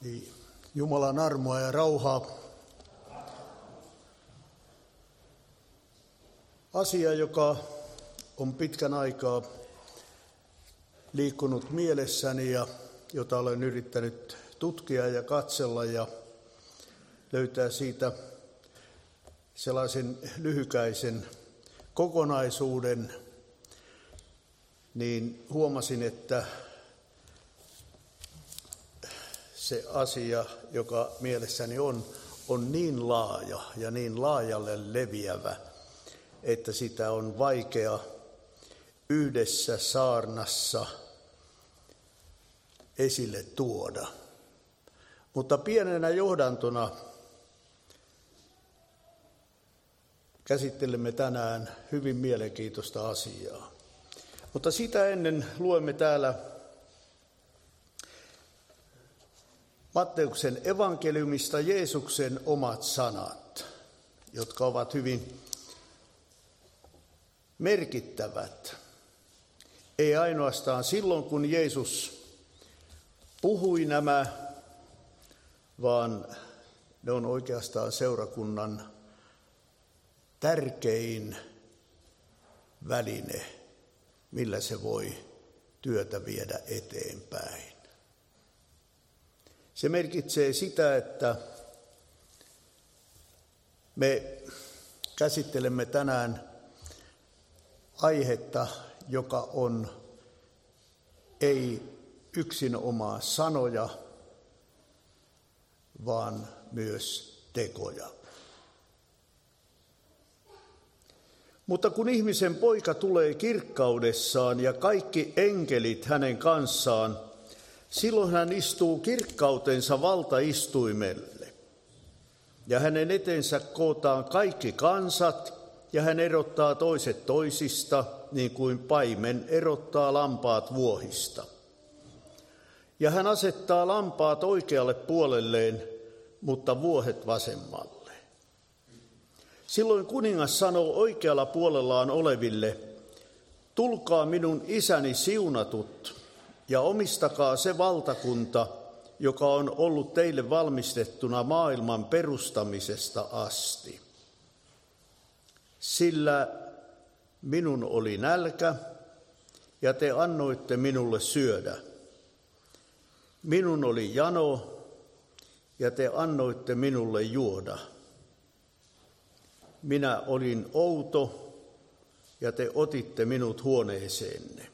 Niin, Jumalan armoa ja rauhaa. Asia, joka on pitkän aikaa liikkunut mielessäni ja jota olen yrittänyt tutkia ja katsella ja löytää siitä sellaisen lyhykäisen kokonaisuuden, niin huomasin, että se asia, joka mielessäni on niin laaja ja niin laajalle leviävä, että sitä on vaikea yhdessä saarnassa esille tuoda. Mutta pienenä johdantona käsittelemme tänään hyvin mielenkiintoista asiaa. Mutta sitä ennen luemme täällä Matteuksen evankeliumista Jeesuksen omat sanat, jotka ovat hyvin merkittävät. Ei ainoastaan silloin, kun Jeesus puhui nämä, vaan ne on oikeastaan seurakunnan tärkein väline, millä se voi työtä viedä eteenpäin. Se merkitsee sitä, että me käsittelemme tänään aihetta, joka on ei yksinomaan sanoja, vaan myös tekoja. Mutta kun ihmisen poika tulee kirkkaudessaan ja kaikki enkelit hänen kanssaan, silloin hän istuu kirkkautensa valtaistuimelle. Ja hänen etensä kootaan kaikki kansat, ja hän erottaa toiset toisista, niin kuin paimen erottaa lampaat vuohista. Ja hän asettaa lampaat oikealle puolelleen, mutta vuohet vasemmalle. Silloin kuningas sanoo oikealla puolellaan oleville, tulkaa minun isäni siunatut, ja omistakaa se valtakunta, joka on ollut teille valmistettuna maailman perustamisesta asti. Sillä minun oli nälkä, ja te annoitte minulle syödä. Minun oli jano, ja te annoitte minulle juoda. Minä olin outo, ja te otitte minut huoneeseenne.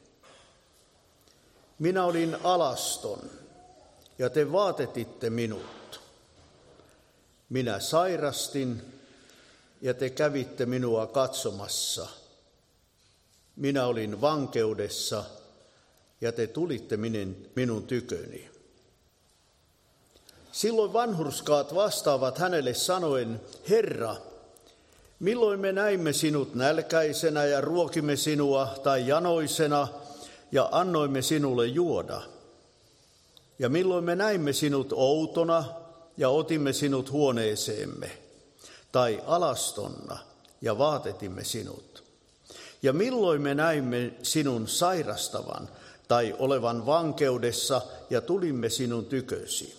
Minä olin alaston, ja te vaatetitte minut. Minä sairastin, ja te kävitte minua katsomassa. Minä olin vankeudessa, ja te tulitte minun tyköni. Silloin vanhurskaat vastaavat hänelle sanoen, Herra, milloin me näimme sinut nälkäisenä ja ruokimme sinua tai janoisena ja annoimme sinulle juoda? Ja milloin me näimme sinut outona ja otimme sinut huoneeseemme? Tai alastonna ja vaatetimme sinut? Ja milloin me näimme sinun sairastavan tai olevan vankeudessa ja tulimme sinun tykösi?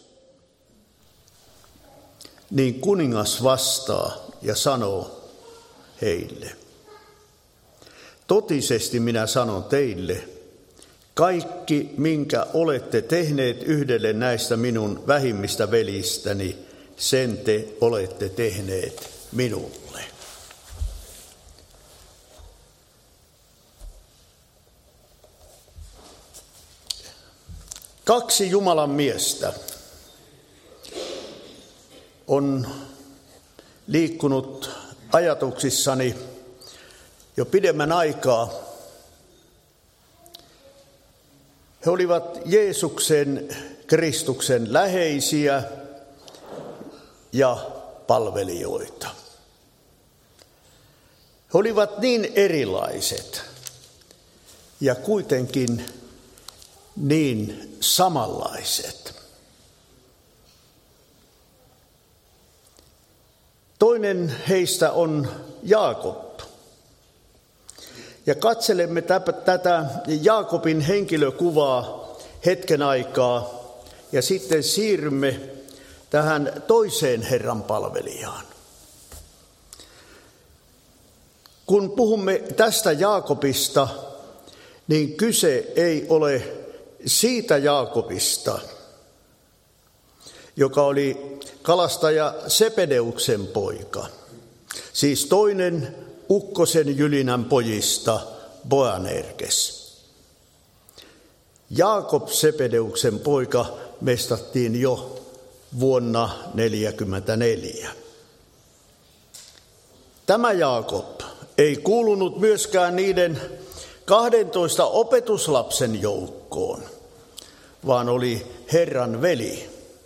Niin kuningas vastaa ja sanoo heille, totisesti minä sanon teille, kaikki minkä olette tehneet yhdelle näistä minun vähimmistä veljistäni, sen te olette tehneet minulle. Kaksi Jumalan miestä on liikkunut ajatuksissani jo pidemmän aikaa. He olivat Jeesuksen Kristuksen läheisiä ja palvelijoita. He olivat niin erilaiset ja kuitenkin niin samanlaiset. Toinen heistä on Jaakob. Ja katselemme tätä Jaakobin henkilökuvaa hetken aikaa ja sitten siirrymme tähän toiseen Herran palvelijaan. Kun puhumme tästä Jaakobista, niin kyse ei ole siitä Jaakobista, joka oli kalastaja Sebedeuksen poika, siis toinen ukkosen Jylinän pojista, Boanerges. Jaakob Sebedeuksen poika mestattiin jo vuonna 1944. Tämä Jaakob ei kuulunut myöskään niiden 12 opetuslapsen joukkoon, vaan oli Herran veli.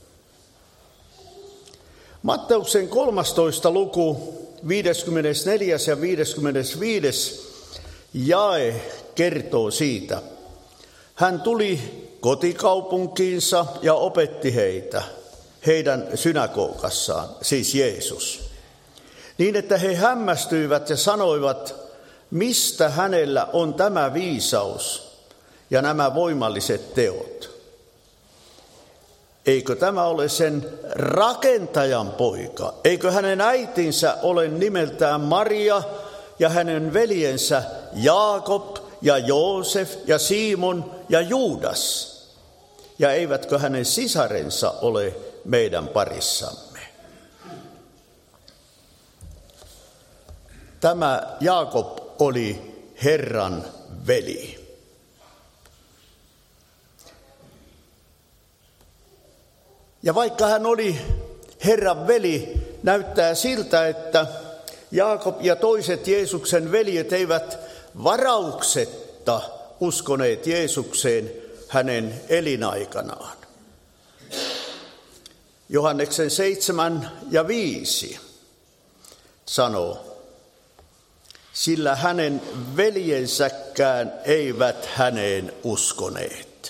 Matteuksen 13. luku, 54. ja 55. jae kertoo siitä. Hän tuli kotikaupunkiinsa ja opetti heitä, heidän synagogassaan, siis Jeesus. Niin, että he hämmästyivät ja sanoivat, mistä hänellä on tämä viisaus ja nämä voimalliset teot. Eikö tämä ole sen rakentajan poika? Eikö hänen äitinsä ole nimeltään Maria ja hänen veljensä Jaakob ja Joosef ja Simon ja Juudas? Ja eivätkö hänen sisarensa ole meidän parissamme? Tämä Jaakob oli Herran veli. Ja vaikka hän oli Herran veli, näyttää siltä, että Jaakob ja toiset Jeesuksen veljet eivät varauksetta uskoneet Jeesukseen hänen elinaikanaan. Johanneksen 7 ja 5 sanoo, sillä hänen veljensäkään eivät häneen uskoneet.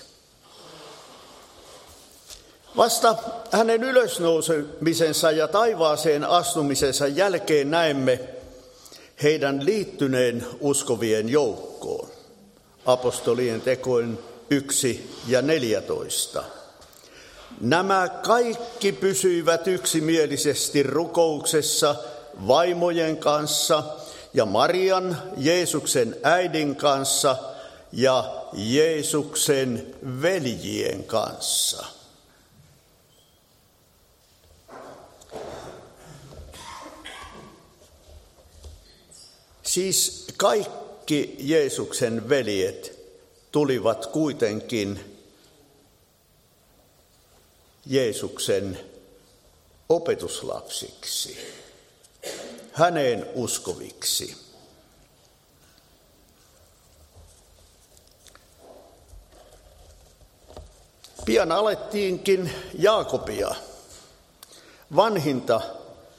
Vasta hänen ylösnousemisensa ja taivaaseen astumisensa jälkeen näemme heidän liittyneen uskovien joukkoon. Apostolien tekojen 1 ja 14. Nämä kaikki pysyivät yksimielisesti rukouksessa vaimojen kanssa ja Marian, Jeesuksen äidin kanssa ja Jeesuksen veljien kanssa. Siis kaikki Jeesuksen veljet tulivat kuitenkin Jeesuksen opetuslapsiksi, häneen uskoviksi. Pian alettiinkin Jaakobia, vanhinta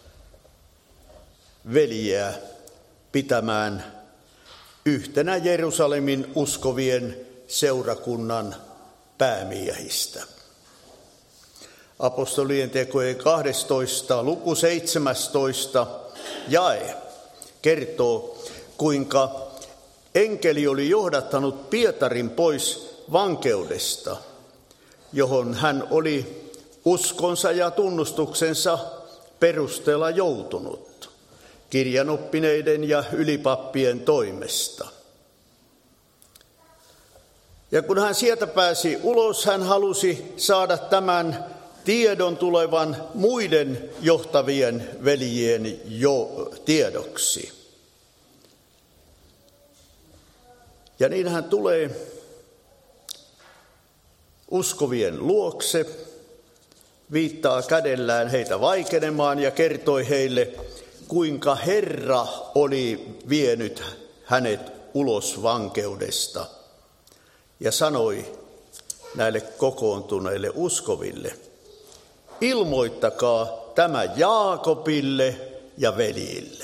veljeä, pitämään yhtenä Jerusalemin uskovien seurakunnan päämiehistä. Apostolien tekojen 12. luku 17 jae kertoo, kuinka enkeli oli johdattanut Pietarin pois vankeudesta, johon hän oli uskonsa ja tunnustuksensa perusteella joutunut kirjanoppineiden ja ylipappien toimesta. Ja kun hän sieltä pääsi ulos, hän halusi saada tämän tiedon tulevan muiden johtavien veljien jo tiedoksi. Ja niin hän tulee uskovien luokse, viittaa kädellään heitä vaikenemaan ja kertoi heille, kuinka Herra oli vienyt hänet ulos vankeudesta ja sanoi näille kokoontuneille uskoville, ilmoittakaa tämä Jaakobille ja veljille.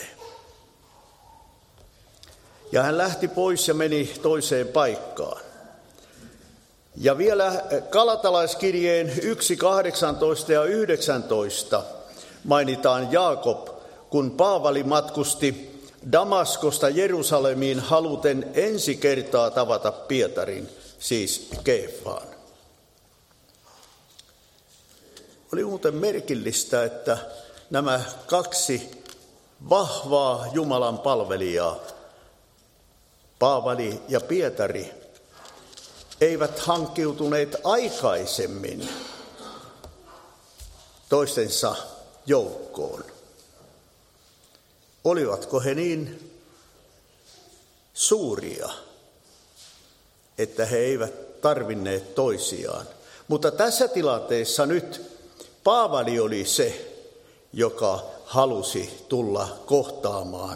Ja hän lähti pois ja meni toiseen paikkaan. Ja vielä Galatalaiskirjeen 1, 18 ja 19 mainitaan Jaakob, kun Paavali matkusti Damaskosta Jerusalemiin haluten ensi kertaa tavata Pietarin, siis Keefaan. Oli muuten merkillistä, että nämä kaksi vahvaa Jumalan palvelijaa, Paavali ja Pietari, eivät hankkiutuneet aikaisemmin toistensa joukkoon. Olivatko he niin suuria, että he eivät tarvinneet toisiaan? Mutta tässä tilanteessa nyt Paavali oli se, joka halusi tulla kohtaamaan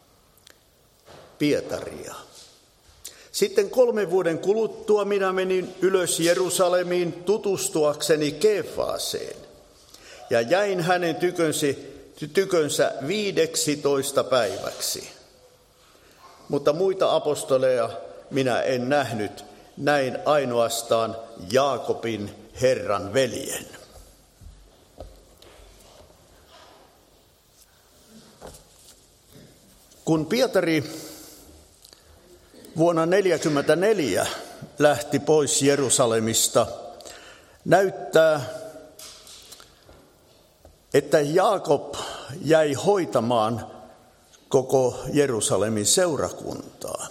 Pietaria. Sitten 3 vuoden kuluttua minä menin ylös Jerusalemiin tutustuakseni Keefaseen ja jäin hänen tykönsä 15 päiväksi. Mutta muita apostoleja minä en nähnyt, näin ainoastaan Jaakobin Herran veljen. Kun Pietari vuonna 1944 lähti pois Jerusalemista, näyttää, että Jaakob jäi hoitamaan koko Jerusalemin seurakuntaa.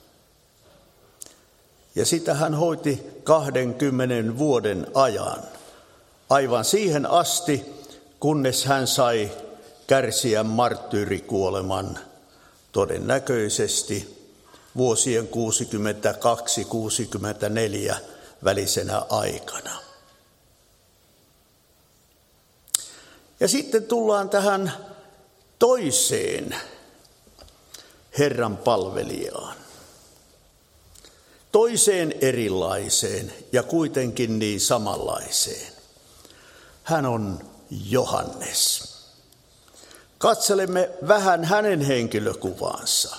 Ja sitä hän hoiti 20 vuoden ajan, aivan siihen asti, kunnes hän sai kärsiä marttyyrikuoleman todennäköisesti vuosien 62-64 välisenä aikana. Ja sitten tullaan tähän toiseen Herran palvelijaan. Toiseen erilaiseen ja kuitenkin niin samanlaiseen. Hän on Johannes. Katselemme vähän hänen henkilökuvaansa.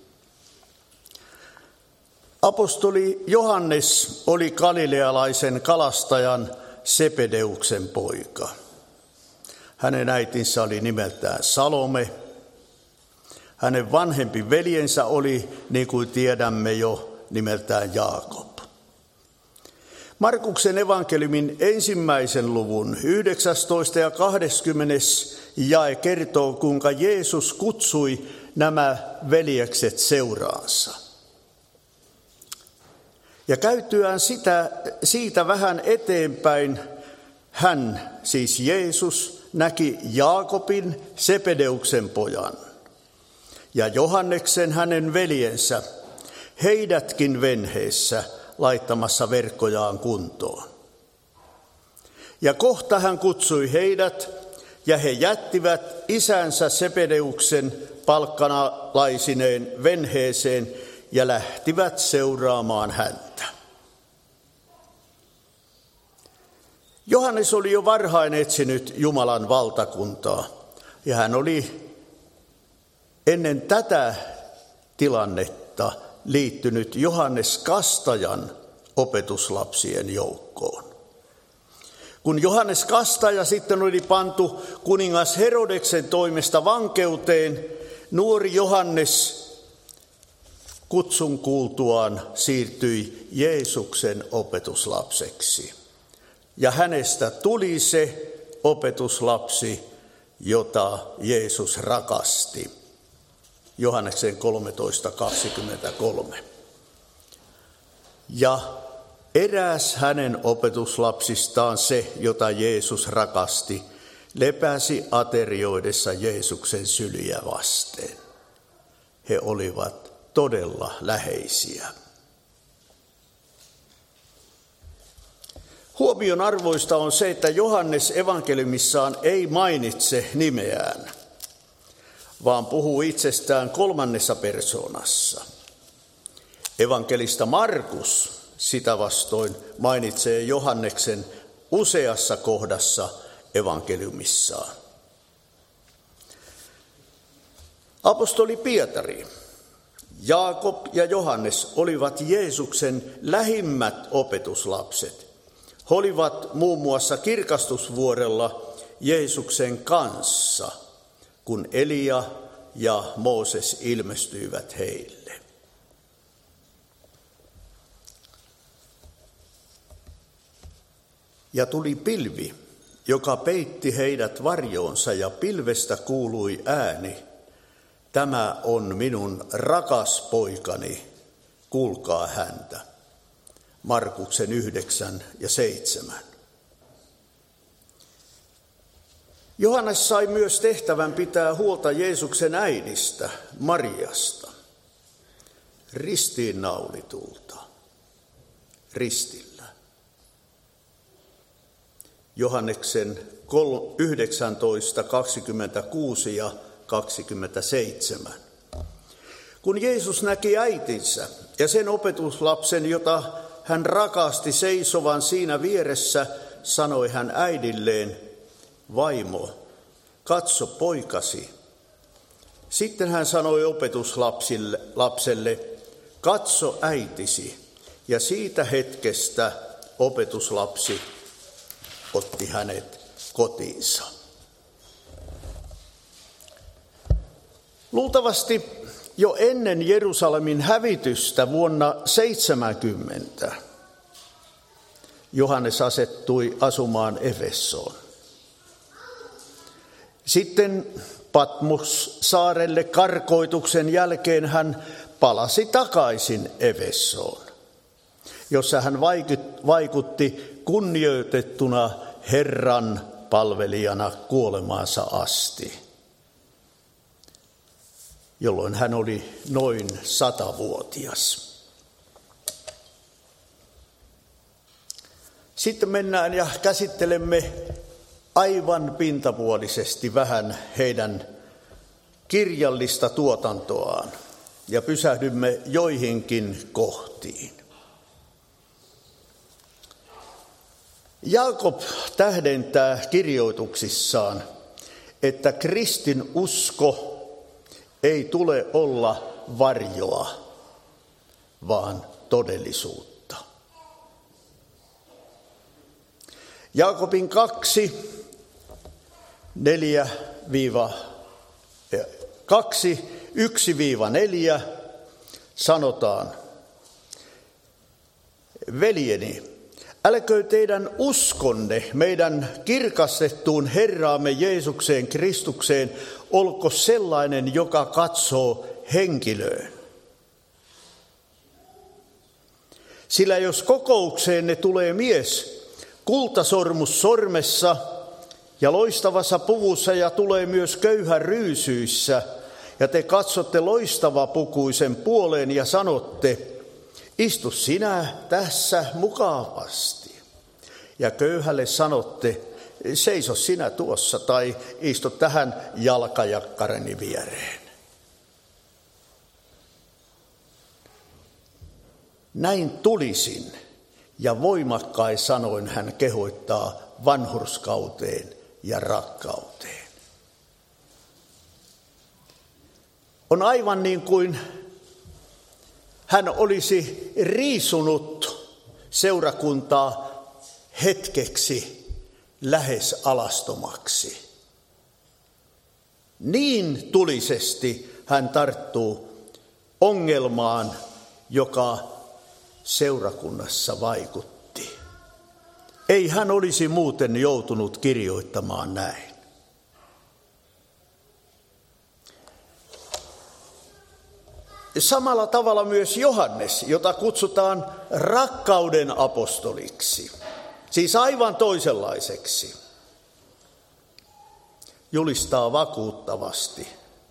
Apostoli Johannes oli galilealaisen kalastajan Sebedeuksen poika. Hänen äitinsä oli nimeltään Salome. Hänen vanhempi veljensä oli, niin kuin tiedämme jo, nimeltään Jaakob. Markuksen evankeliumin 1. luvun 19. ja 20. jae kertoo, kuinka Jeesus kutsui nämä veljekset seuraansa. Ja käytyään siitä vähän eteenpäin, hän, siis Jeesus, näki Jaakobin, Sebedeuksen pojan, ja Johanneksen hänen veljensä, heidätkin venheessä laittamassa verkkojaan kuntoon. Ja kohta hän kutsui heidät, ja he jättivät isänsä Sebedeuksen palkkanalaisineen venheeseen ja lähtivät seuraamaan häntä. Johannes oli jo varhain etsinyt Jumalan valtakuntaa, ja hän oli ennen tätä tilannetta liittynyt Johannes Kastajan opetuslapsien joukkoon. Kun Johannes Kastaja sitten oli pantu kuningas Herodeksen toimesta vankeuteen, nuori Johannes kutsun kuultuaan siirtyi Jeesuksen opetuslapseksi. Ja hänestä tuli se opetuslapsi, jota Jeesus rakasti. Johanneksen 13:23. Ja eräs hänen opetuslapsistaan, se, jota Jeesus rakasti, lepäsi aterioidessa Jeesuksen syliä vasten. He olivat todella läheisiä. Huomion arvoista on se, että Johannes evankeliumissaan ei mainitse nimeään, vaan puhuu itsestään 3. persoonassa. Evankelista Markus sitä vastoin mainitsee Johanneksen useassa kohdassa evankeliumissaan. Apostoli Pietari, Jaakob ja Johannes olivat Jeesuksen lähimmät opetuslapset. He olivat muun muassa kirkastusvuorella Jeesuksen kanssa, kun Elia ja Mooses ilmestyivät heille. Ja tuli pilvi joka peitti heidät varjoonsa ja pilvestä kuului ääni, tämä on minun rakas poikani, kuulkaa häntä. Markuksen 9:7. Johannes sai myös tehtävän pitää huolta Jeesuksen äidistä, Mariasta, ristiinnaulitulta, ristillä. Johanneksen 19:26 ja 27. Kun Jeesus näki äitinsä ja sen opetuslapsen, jota hän rakasti seisovan siinä vieressä, sanoi hän äidilleen, vaimo, katso poikasi. Sitten hän sanoi opetuslapselle, katso äitisi. Ja siitä hetkestä opetuslapsi otti hänet kotiinsa. Luultavasti jo ennen Jerusalemin hävitystä vuonna 70 Johannes asettui asumaan Efesoon. Sitten Patmos-saarelle karkoituksen jälkeen hän palasi takaisin Efesoon, jossa hän vaikutti kunnioitettuna Herran palvelijana kuolemaansa asti, jolloin hän oli noin 100-vuotias. Sitten mennään ja käsittelemme aivan pintapuolisesti vähän heidän kirjallista tuotantoaan ja pysähdymme joihinkin kohtiin. Jaakob tähdentää kirjoituksissaan, että kristin usko ei tule olla varjoa, vaan todellisuutta. Jaakobin 1-4 sanotaan, veljeni, älköö teidän uskonne meidän kirkastettuun Herraamme Jeesukseen Kristukseen olko sellainen, joka katsoo henkilöön. Sillä jos kokoukseenne tulee mies kultasormus sormessa ja loistavassa puvussa ja tulee myös köyhä ryysyissä, ja te katsotte loistavapukuisen puoleen ja sanotte, istu sinä tässä mukavasti. Ja köyhälle sanotte, seiso sinä tuossa tai istu tähän jalkajakkareni viereen. Näin tulisin ja voimakkain sanoin hän kehoittaa vanhurskauteen ja rakkauteen. On aivan niin kuin hän olisi riisunut seurakuntaa hetkeksi lähes alastomaksi. Niin tulisesti hän tarttuu ongelmaan, joka seurakunnassa vaikutti. Ei hän olisi muuten joutunut kirjoittamaan näin. Samalla tavalla myös Johannes, jota kutsutaan rakkauden apostoliksi, siis aivan toisenlaiseksi, julistaa vakuuttavasti.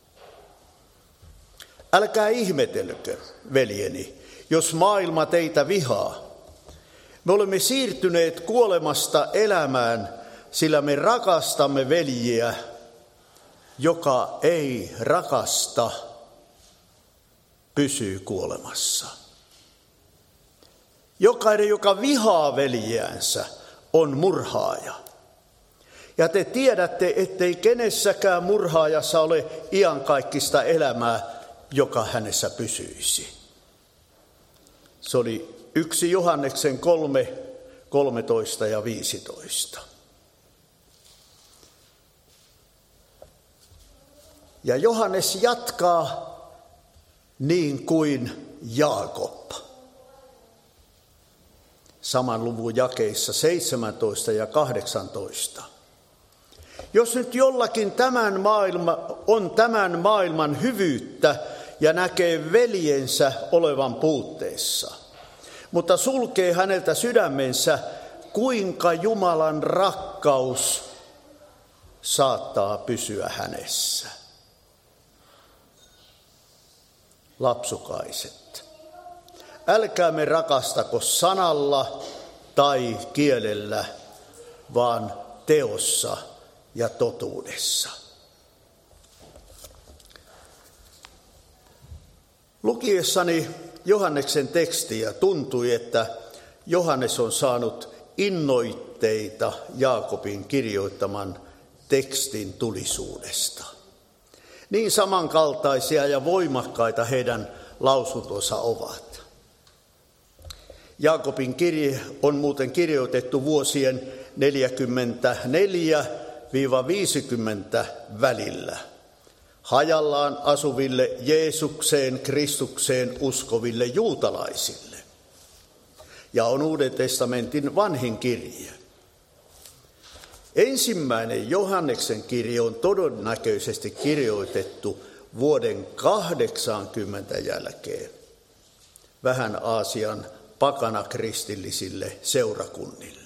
Älkää ihmetelkö, veljeni, jos maailma teitä vihaa. Me olemme siirtyneet kuolemasta elämään, sillä me rakastamme veljiä, joka ei rakasta, pysyy kuolemassa. Jokainen, joka vihaa veljeänsä, on murhaaja. Ja te tiedätte, ettei kenessäkään murhaajassa ole iankaikkista elämää, joka hänessä pysyisi. Se oli 1 Johanneksen 3, 13 ja 15. Ja Johannes jatkaa niin kuin Jaakob. Saman luvun jakeissa 17 ja 18. Jos nyt jollakin on tämän maailman hyvyyttä ja näkee veljensä olevan puutteessa, mutta sulkee häneltä sydämensä, kuinka Jumalan rakkaus saattaa pysyä hänessä. Lapsukaiset, älkäämme rakastako sanalla tai kielellä, vaan teossa ja totuudessa. Lukiessani Johanneksen tekstiä tuntui, että Johannes on saanut innoitteita Jaakobin kirjoittaman tekstin tulisuudesta. Niin samankaltaisia ja voimakkaita heidän lausuntonsa ovat. Jaakobin kirje on muuten kirjoitettu vuosien 44-50 välillä hajallaan asuville Jeesukseen, Kristukseen uskoville juutalaisille. Ja on Uuden testamentin vanhin kirje. Ensimmäinen Johanneksen kirje on todennäköisesti kirjoitettu vuoden 80 jälkeen vähän Aasian pakanakristillisille seurakunnille.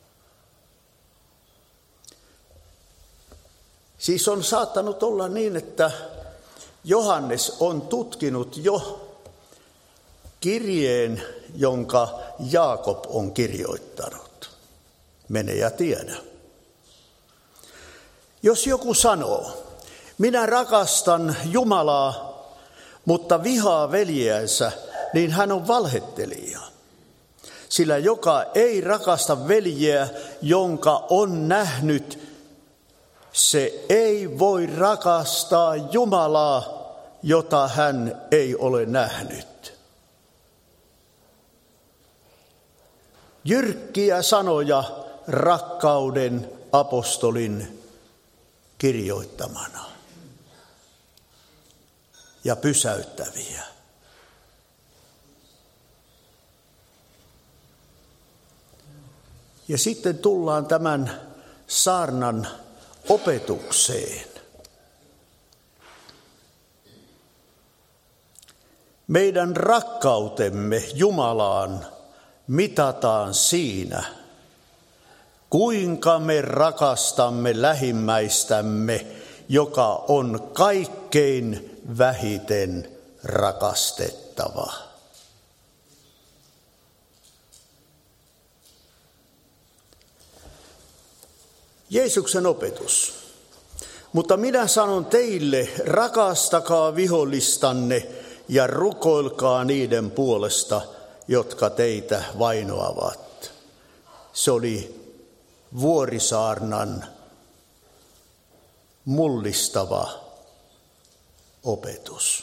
Siis on saattanut olla niin, että Johannes on tutkinut jo kirjeen, jonka Jaakob on kirjoittanut. Mene ja tiedä. Jos joku sanoo, minä rakastan Jumalaa, mutta vihaa veljeänsä, niin hän on valhettelija. Sillä joka ei rakasta veljeä, jonka on nähnyt, se ei voi rakastaa Jumalaa, jota hän ei ole nähnyt. Jyrkkiä sanoja rakkauden apostolin kirjoittamana ja pysäyttäviä. Ja sitten tullaan tämän saarnan opetukseen. Meidän rakkautemme Jumalaan mitataan siinä, kuinka me rakastamme lähimmäistämme, joka on kaikkein vähiten rakastettava. Jeesuksen opetus. Mutta minä sanon teille, rakastakaa vihollistanne ja rukoilkaa niiden puolesta, jotka teitä vainoavat. Se oli Vuorisaarnan mullistava opetus.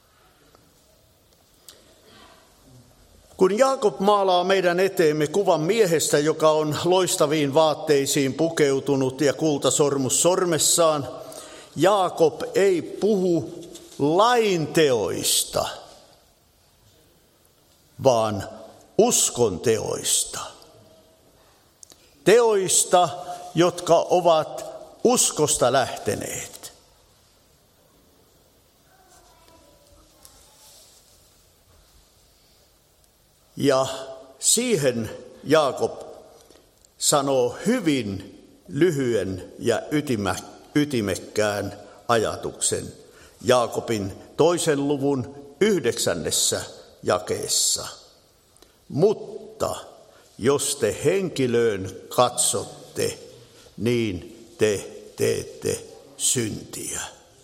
Kun Jaakob maalaa meidän eteemme kuvan miehestä, joka on loistaviin vaatteisiin pukeutunut ja kultasormus sormessaan, Jaakob ei puhu lain teoista, vaan uskon teoista. Teoista, jotka ovat uskosta lähteneet. Ja siihen Jaakob sanoo hyvin lyhyen ja ytimekkään ajatuksen Jaakobin 2. luvun 9. jakeessa. Mutta jos te henkilöön katsotte, niin te teette syntiä.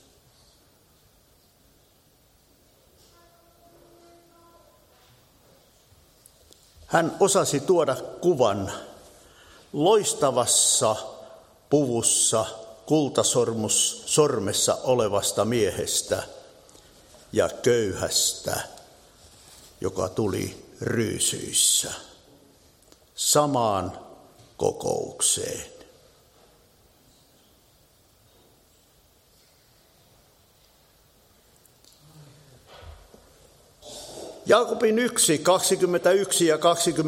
Hän osasi tuoda kuvan loistavassa puvussa kultasormus sormessa olevasta miehestä ja köyhästä, joka tuli ryysyissä samaan kokoukseen. Jaakobin 1, 21 ja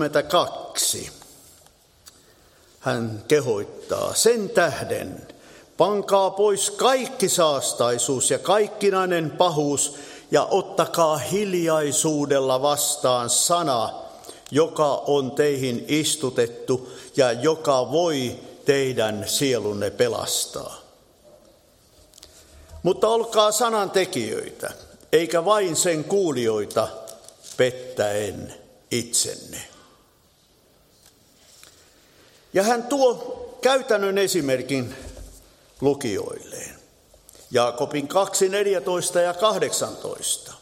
22. Hän kehoittaa sen tähden, Pankaa pois kaikki saastaisuus ja kaikkinainen pahuus ja ottakaa hiljaisuudella vastaan sana, joka on teihin istutettu ja joka voi teidän sielunne pelastaa. Mutta olkaa sanan tekijöitä, eikä vain sen kuulijoita, pettäen itsenne. Ja hän tuo käytännön esimerkin lukijoilleen. Jaakobin 2, 14 ja 18.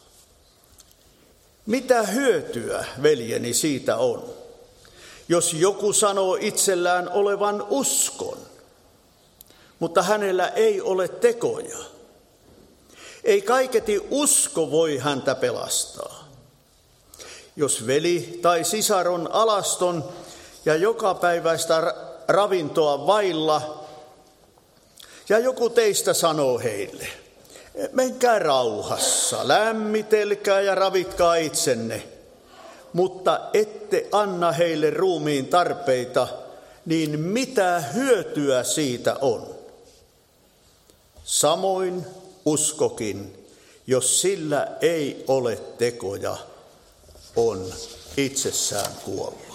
Mitä hyötyä, veljeni, siitä on, jos joku sanoo itsellään olevan uskon, mutta hänellä ei ole tekoja? Ei kaiketi usko voi häntä pelastaa. Jos veli tai sisar on alaston ja jokapäiväistä ravintoa vailla, ja joku teistä sanoo heille, menkää rauhassa, lämmitelkää ja ravitkaa itsenne, mutta ette anna heille ruumiin tarpeita, niin mitä hyötyä siitä on? Samoin uskokin, jos sillä ei ole tekoja, on itsessään kuollut.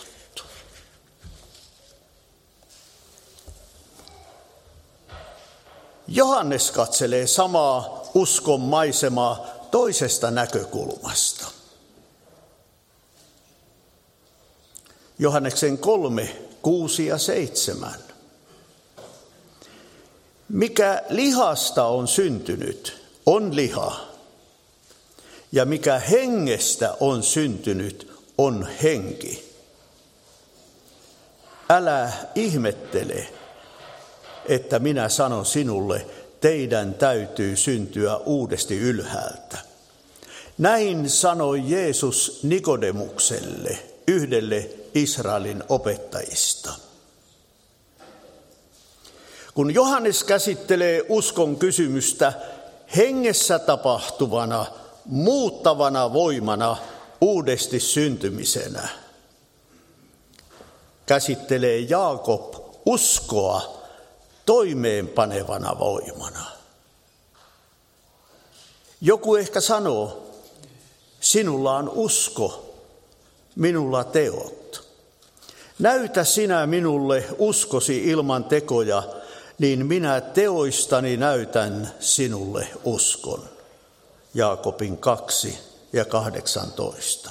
Johannes katselee samaa uskon maisemaa toisesta näkökulmasta. Johanneksen 3, 6 ja 7. Mikä lihasta on syntynyt, on liha, ja mikä hengestä on syntynyt, on henki. Älä ihmettele, että minä sanon sinulle, teidän täytyy syntyä uudesti ylhäältä. Näin sanoi Jeesus Nikodemukselle, yhdelle Israelin opettajista. Kun Johannes käsittelee uskon kysymystä hengessä tapahtuvana, muuttavana voimana, uudesti syntymisenä, käsittelee Jaakob uskoa toimeenpanevana voimana. Joku ehkä sanoo, sinulla on usko, minulla teot. Näytä sinä minulle uskosi ilman tekoja, niin minä teoistani näytän sinulle uskon. Jaakobin 2 ja 18.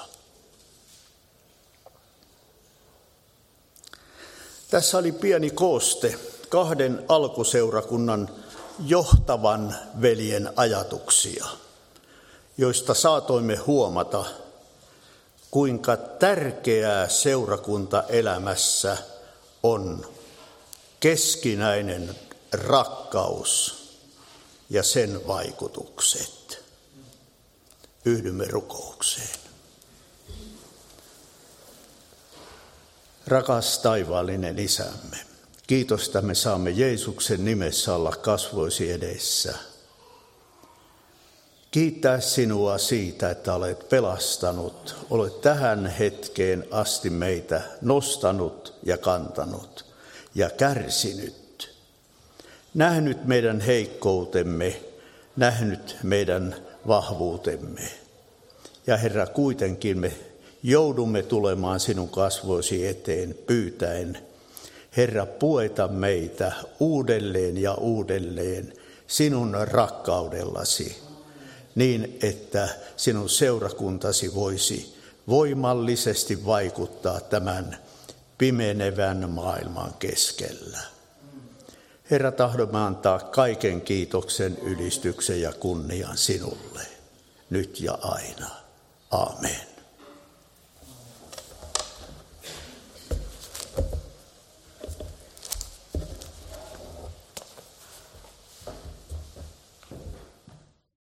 Tässä oli pieni kooste kahden alkuseurakunnan johtavan veljen ajatuksia, joista saatoimme huomata, kuinka tärkeää seurakuntaelämässä on keskinäinen rakkaus ja sen vaikutukset. Yhdymme rukoukseen. Rakas taivaallinen Isämme, kiitos, että me saamme Jeesuksen nimessä olla kasvoisi edessä. Kiittää sinua siitä, että olet pelastanut, olet tähän hetkeen asti meitä nostanut ja kantanut ja kärsinyt. Nähnyt meidän heikkoutemme, nähnyt meidän vahvuutemme. Ja Herra, kuitenkin me joudumme tulemaan sinun kasvoisi eteen pyytäen, Herra, pueta meitä uudelleen ja uudelleen sinun rakkaudellasi, niin että sinun seurakuntasi voisi voimallisesti vaikuttaa tämän pimenevän maailman keskellä. Herra, tahdomme antaa kaiken kiitoksen, ylistyksen ja kunnian sinulle, nyt ja aina. Aamen.